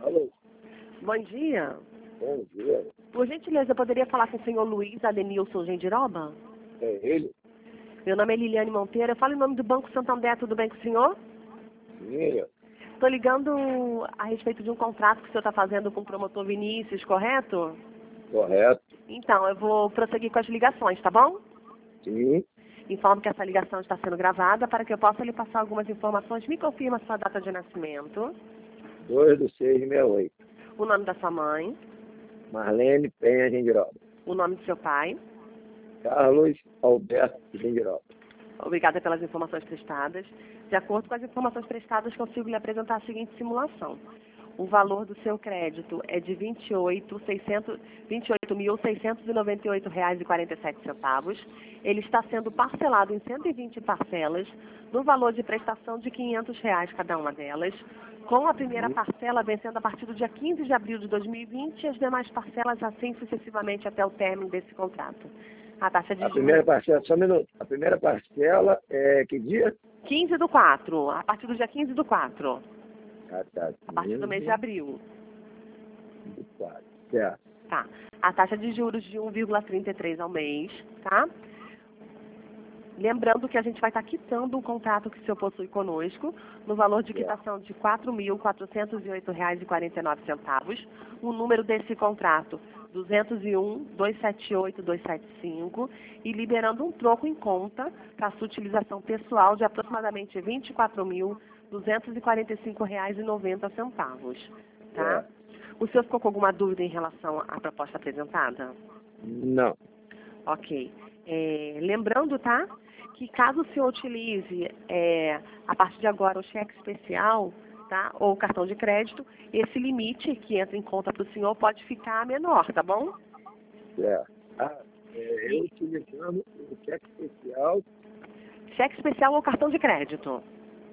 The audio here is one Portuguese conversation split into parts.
Alô, Bom dia. bom dia. Por gentileza, eu poderia falar com o senhor Luiz Adenilson Gendiroba? É ele? Meu nome é Liliane Monteiro. Eu falo em nome do Banco Santander. Tudo bem com o senhor? Sim, Estou ligando a respeito de um contrato que o senhor está fazendo com o promotor Vinícius, correto? correto. Então, eu vou prosseguir com as ligações, tá bom? Sim, Informo que essa ligação está sendo gravada para que eu possa lhe passar algumas informações. Me confirma sua data de nascimento, 2/6/68. o nome da sua mãe, Marlene Penha Gendiroba. o nome do seu pai. Carlos Alberto Gendiroba. Obrigada pelas informações prestadas. De acordo com as informações prestadas, consigo lhe apresentar a seguinte simulação. O valor do seu crédito é de R$ 28.698,47. Ele está sendo parcelado em 120 parcelas, no valor de prestação de R$ 500 cada uma delas, com a primeira parcela vencendo a partir do dia 15 de abril de 2020 e as demais parcelas assim sucessivamente até o término desse contrato. A taxa de A juros... primeira parcela, só um minuto. A primeira parcela é que dia? 15/4, a partir do dia 15/4, Ah, tá. a partir do mês de abril. 4. Certo. Tá. A taxa de juros de 1,33 ao mês, tá? Lembrando que a gente vai estar quitando o contrato que o senhor possui conosco, no valor de quitação de R$ 4.408,49. O número desse contrato, 201-278-275, e liberando um troco em conta para sua utilização pessoal de aproximadamente R$ 24.245,90, tá? O senhor ficou com alguma dúvida em relação à proposta apresentada? Não. Ok. Lembrando, tá, que caso o senhor utilize, a partir de agora, o cheque especial, tá, ou o cartão de crédito, esse limite que entra em conta para o senhor pode ficar menor, tá bom? Certo. Eu utilizando o cheque especial, Cheque especial ou cartão de crédito?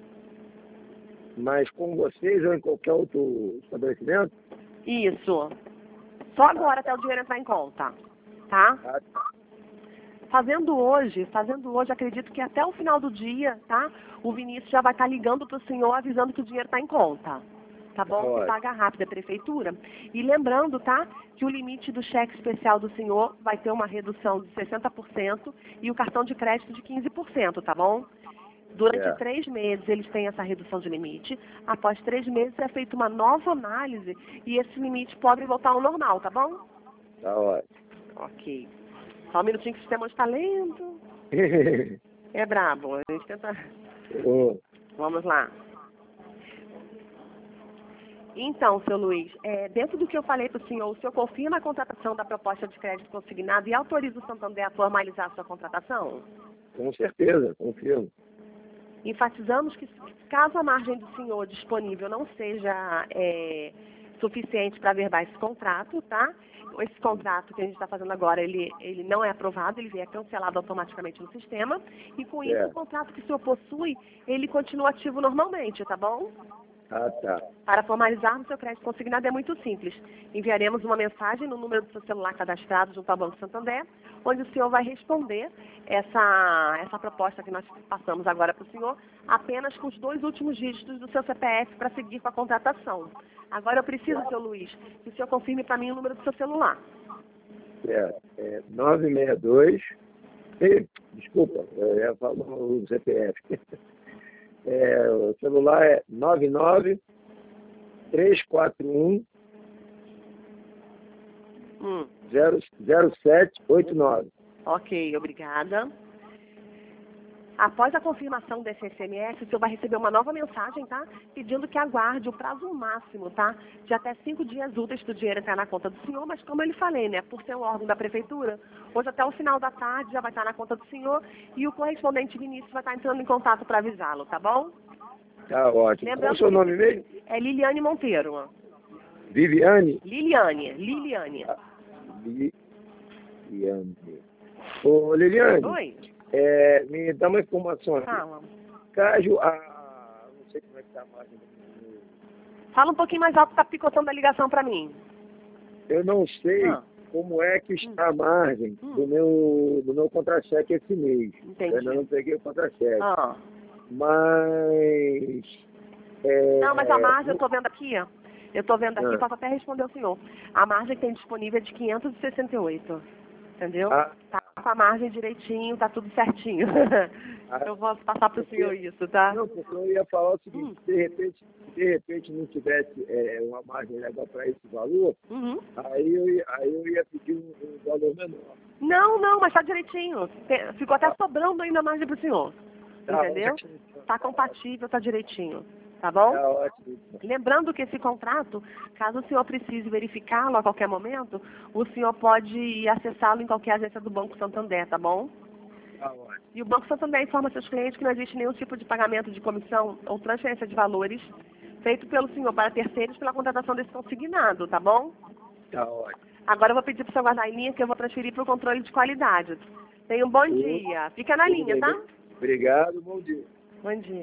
mas com vocês ou em qualquer outro estabelecimento? Isso. Só agora até o dinheiro entrar em conta, tá? Ah, tá. Fazendo hoje, acredito que até o final do dia, tá? O Vinícius já vai estar ligando para o senhor avisando que o dinheiro está em conta. Tá bom? Ótimo. Que paga rápido a prefeitura. E lembrando, tá? Que o limite do cheque especial do senhor vai ter uma redução de 60% e o cartão de crédito de 15%, tá bom? Durante 3 meses eles têm essa redução de limite. Após 3 meses é feita uma nova análise e esse limite pode voltar ao normal, tá bom? Tá ótimo. Ok. Só um minutinho que o sistema está lento. É brabo. A gente tenta... Vamos lá. Então, seu Luiz, dentro do que eu falei para o senhor confirma a contratação da proposta de crédito consignado e autoriza o Santander a formalizar a sua contratação? Com certeza, confirmo. Enfatizamos que, caso a margem do senhor disponível não seja suficiente para averbar esse contrato, tá? Esse contrato que a gente está fazendo agora, ele não é aprovado, ele é cancelado automaticamente no sistema. E com isso, o contrato que o senhor possui, ele continua ativo normalmente, tá bom? Ah, tá. Para formalizarmos seu crédito consignado é muito simples. Enviaremos uma mensagem no número do seu celular cadastrado junto ao Banco Santander, onde o senhor vai responder essa proposta que nós passamos agora para o senhor, apenas com os 2 últimos dígitos do seu CPF para seguir com a contratação. Agora eu preciso, seu Luiz, que o senhor confirme para mim o número do seu celular. 962. Desculpa, eu ia falar o CPF. O celular é 99341 0789. Ok, obrigada. Após a confirmação desse SMS, o senhor vai receber uma nova mensagem, tá? Pedindo que aguarde o prazo máximo, tá? De até 5 dias úteis do dinheiro entrar na conta do senhor, mas como eu lhe falei, né? Por ser um órgão da prefeitura, hoje até o final da tarde já vai estar na conta do senhor e o correspondente Vinícius vai estar entrando em contato para avisá-lo, tá bom? Tá ótimo. Qual é o seu nome mesmo? É Liliane Monteiro. Viviane? Liliane. Liliane. Ô, Liliane. Oi. Me dá uma informação aqui. Fala. Caso não sei como é que tá a margem. Fala um pouquinho mais alto, que tá picotando a ligação para mim. Eu não sei como é que está a margem do meu contra-cheque esse mês. Entendi. Eu ainda não peguei o contra-cheque. Ah. Mas... Não, mas a margem, eu tô vendo aqui, ó. Eu estou vendo aqui, posso até responder ao senhor. A margem que tem disponível é de 568. Entendeu? Tá com a margem direitinho, tá tudo certinho. Eu posso passar para o senhor isso, tá? Não, porque eu ia falar o seguinte, de repente não tivesse uma margem legal para esse valor, aí eu ia pedir um valor menor. Não, mas tá direitinho. Ficou até sobrando ainda margem para o senhor. Entendeu? Tá compatível, tá direitinho. Tá bom? Tá ótimo. Lembrando que esse contrato, caso o senhor precise verificá-lo a qualquer momento, o senhor pode acessá-lo em qualquer agência do Banco Santander, tá bom? Tá ótimo. E o Banco Santander informa seus clientes que não existe nenhum tipo de pagamento de comissão ou transferência de valores feito pelo senhor para terceiros pela contratação desse consignado, tá bom? Tá ótimo. Agora eu vou pedir para o senhor guardar em linha que eu vou transferir para o controle de qualidade. Tenha um bom dia. Fica na linha, tá? Obrigado, bom dia. Bom dia.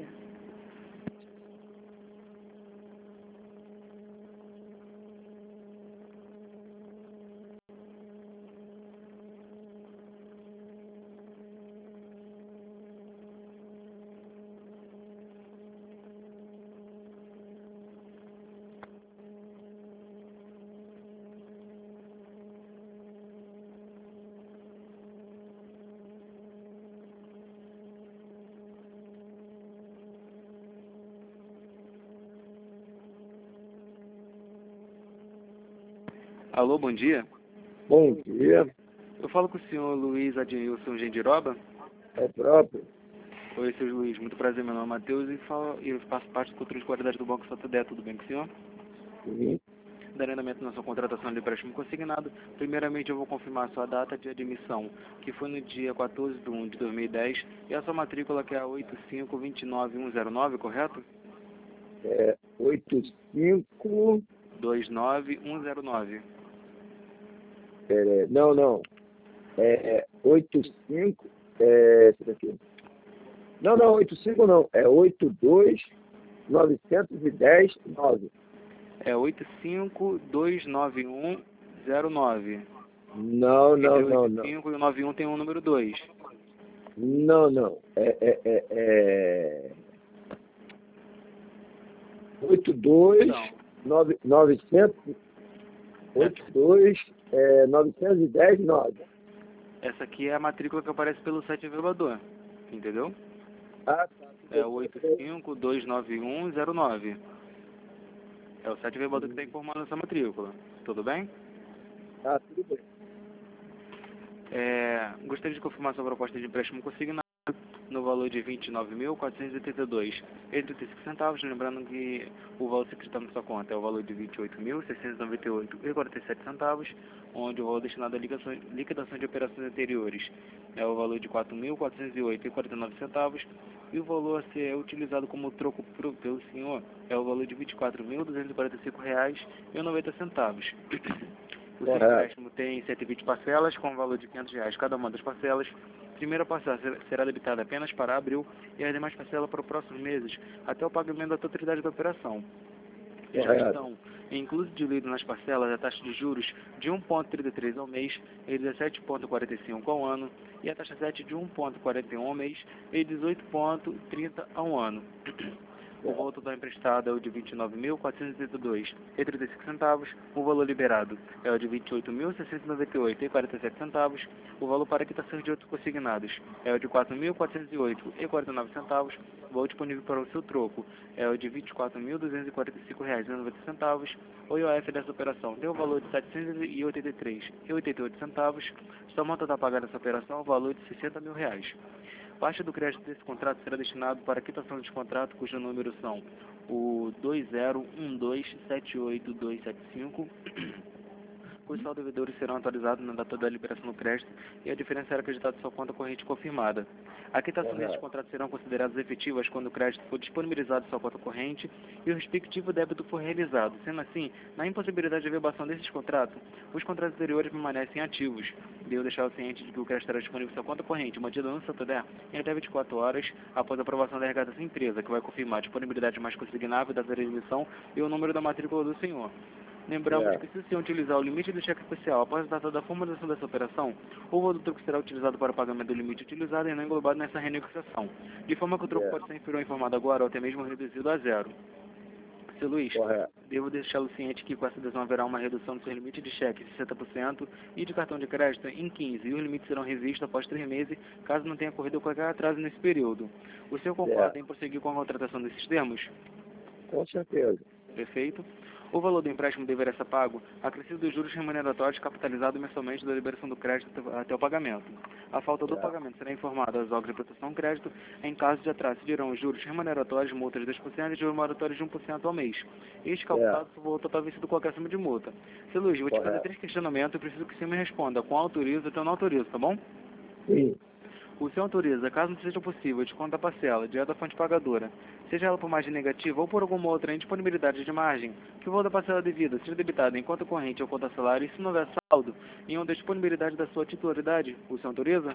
Alô, bom dia. Bom dia. Eu falo com o senhor Luiz Adilson Gendiroba. É próprio. Oi, senhor Luiz. Muito prazer, meu nome é Matheus e eu faço parte do controle de qualidade do Banco Santander. Tudo bem com o senhor? Sim. Dando andamento na sua contratação de empréstimo consignado, primeiramente eu vou confirmar a sua data de admissão, que foi no dia 14/1/2010, e a sua matrícula, que é a 8529109, correto? 85... 29109. Não. 85... Esse daqui. Não, 85 não. É 82910-9. É 8529109. Não. Entre 85 e o 91 tem o número 2. Não. 910-9. Essa aqui é a matrícula que aparece pelo site elevador, entendeu? Ah, tá. É 8529109. É o site elevador que está informando essa matrícula. Tudo bem? Ah, tudo bem. Gostaria de confirmar sua proposta de empréstimo consignado no valor de R$ 29.482,35 lembrando que o valor secretado na sua conta é o valor de R$ 28.698,47, onde o valor destinado à liquidação de operações anteriores é o valor de R$ 4.408,49, e o valor a ser utilizado como troco pelo senhor é o valor de R$ 24.245,90. O seu empréstimo tem 120 parcelas com o valor de R$ 500 cada uma das parcelas. A primeira parcela será debitada apenas para abril e as demais parcelas para os próximos meses, até o pagamento da totalidade da operação. Já estão incluso diluído nas parcelas a taxa de juros de 1,33 ao mês e 17,45 ao ano, e a taxa 7 de 1,41 ao mês e 18,30 ao ano. O valor total emprestado é o de R$ 29.482,35. O valor liberado é o de R$ 28.698,47. O valor para quitação de outros consignados é o de R$ 4.408,49. O valor disponível para o seu troco é o de R$ 24.245,90. O IOF dessa operação tem o valor de R$ 783,88. Soma total pagar nessa operação o valor de R$ 60 mil. Parte do crédito desse contrato será destinado para a quitação de contrato, cujo número são o 2012782275, cujos saldos devedores serão atualizados na data da liberação do crédito e a diferença será acreditada em sua conta corrente confirmada. A quitação desses contratos serão consideradas efetivas quando o crédito for disponibilizado em sua conta corrente e o respectivo débito for realizado. Sendo assim, na impossibilidade de averbação desses contratos, os contratos anteriores permanecem ativos. Devo deixar o ciente de que o crédito estará disponível em sua conta corrente, mantida no Santander, em até 24 horas após a aprovação da regata dessa empresa, que vai confirmar a disponibilidade mais consignável da emissão e o número da matrícula do senhor. Lembramos que se o senhor utilizar o limite do cheque especial após a data da formalização dessa operação, o valor do troco será utilizado para o pagamento do limite utilizado e não englobado nessa renegociação, de forma que o troco pode ser inferior informado agora ou até mesmo reduzido a zero. Seu Luiz, Correto. devo deixá-lo ciente que com essa adesão haverá uma redução do seu limite de cheque de 60% e de cartão de crédito em 15%, e os limites serão revistos após 3 meses, caso não tenha ocorrido qualquer atraso nesse período. O senhor concorda em prosseguir com a contratação desses termos? Com certeza. Perfeito. O valor do empréstimo deverá ser pago acrescido dos juros remuneratórios capitalizados mensalmente da liberação do crédito até o pagamento. A falta do pagamento será informada aos órgãos de proteção do crédito. Em caso de atraso, dirão os juros remuneratórios, multas de 2% e juros moratórios de 1% ao mês. Este calculado se o valor total vencido qualquer acima de multa. Seu Luiz, vou te fazer 3 questionamentos e preciso que você me responda com autoriza ou não autoriza, tá bom? Sim. O senhor autoriza, caso não seja possível, desconto da parcela, direto da fonte pagadora, seja ela por margem negativa ou por alguma outra indisponibilidade de margem, que o valor da parcela devida seja debitado em conta corrente ou conta salário, e se não houver saldo em uma disponibilidade da sua titularidade, o senhor autoriza?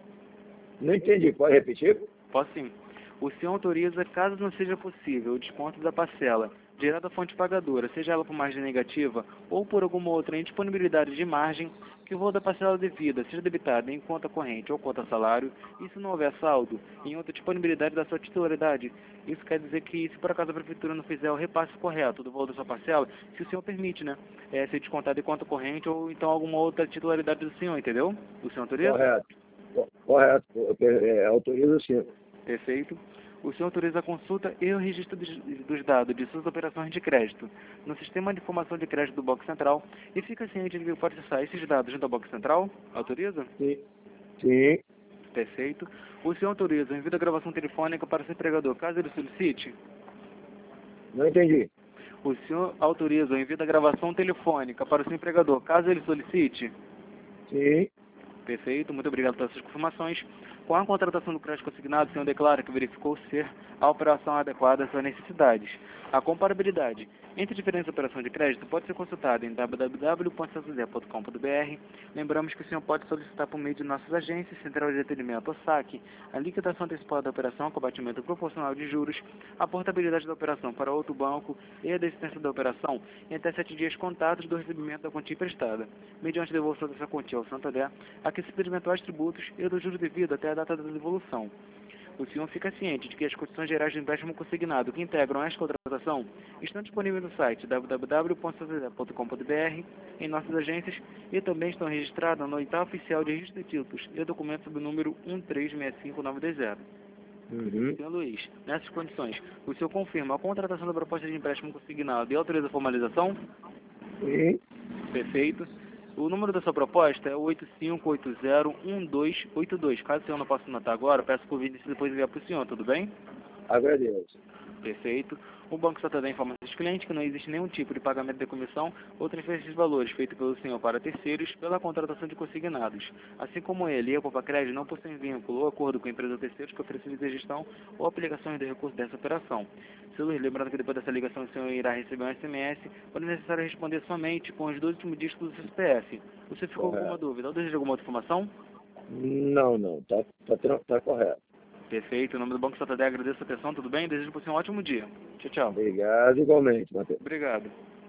Não entendi. Pode repetir? Posso sim. O senhor autoriza, caso não seja possível, o desconto da parcela, direto da fonte pagadora, seja ela por margem negativa ou por alguma outra indisponibilidade de margem, que o valor da parcela devida seja debitado em conta corrente ou conta salário, e se não houver saldo em outra disponibilidade da sua titularidade. Isso quer dizer que, se por acaso a prefeitura não fizer o repasse correto do valor da sua parcela, se o senhor permite, né, ser descontado em conta corrente ou então alguma outra titularidade do senhor, entendeu? O senhor autoriza? Correto. Correto. Autorizo sim. Perfeito. O senhor autoriza a consulta e o registro dos dados de suas operações de crédito no Sistema de Informação de Crédito do Banco Central e fica ciente de que pode acessar esses dados junto ao Banco Central? Autoriza? Sim. Sim. Perfeito. O senhor autoriza o envio da gravação telefônica para o seu empregador, caso ele solicite? Não entendi. O senhor autoriza o envio da gravação telefônica para o seu empregador, caso ele solicite? Sim. Perfeito, muito obrigado pelas suas informações. Com a contratação do crédito consignado, o senhor declara que verificou ser a operação adequada às suas necessidades. A comparabilidade entre diferentes operações de crédito pode ser consultada em www.santander.com.br. Lembramos que o senhor pode solicitar por meio de nossas agências, Central de Atendimento ou SAC, a liquidação antecipada da operação com abatimento proporcional de juros, a portabilidade da operação para outro banco e a desistência da operação em até 7 dias contados do recebimento da quantia emprestada, mediante a devolução dessa quantia ao Santander, aquecida de eventuais tributos e do juro devido até a data da devolução. O senhor fica ciente de que as condições gerais de empréstimo consignado que integram esta contratação estão disponíveis no site www.santander.com.br, em nossas agências, e também estão registradas no Oitavo Oficial de Registro de Títulos e documentos sob o número 1365920. Senhor Luiz, nessas condições, o senhor confirma a contratação da proposta de empréstimo consignado e autoriza a formalização? Sim. Perfeito. O número da sua proposta é 85801282. Caso o senhor não possa anotar agora, peço por vídeo e depois enviar para o senhor, tudo bem? Agradeço. Perfeito. O Banco Santander informa aos clientes que não existe nenhum tipo de pagamento de comissão ou transferência de valores feito pelo senhor para terceiros pela contratação de consignados. Assim como ele e a Poupa Crédito não possuem vínculo ou acordo com a empresa ou terceiros que oferecem a gestão ou aplicações de recursos dessa operação. Seu Luiz, lembrando que depois dessa ligação o senhor irá receber um SMS, quando necessário responder somente com os 2 últimos dígitos do seu CPF. Você ficou com alguma dúvida ou deseja alguma outra informação? Não. Tá correto. Perfeito. Em nome do Banco Santander, agradeço a atenção, tudo bem? Desejo para você um ótimo dia. Tchau, tchau. Obrigado igualmente, Matheus. Obrigado.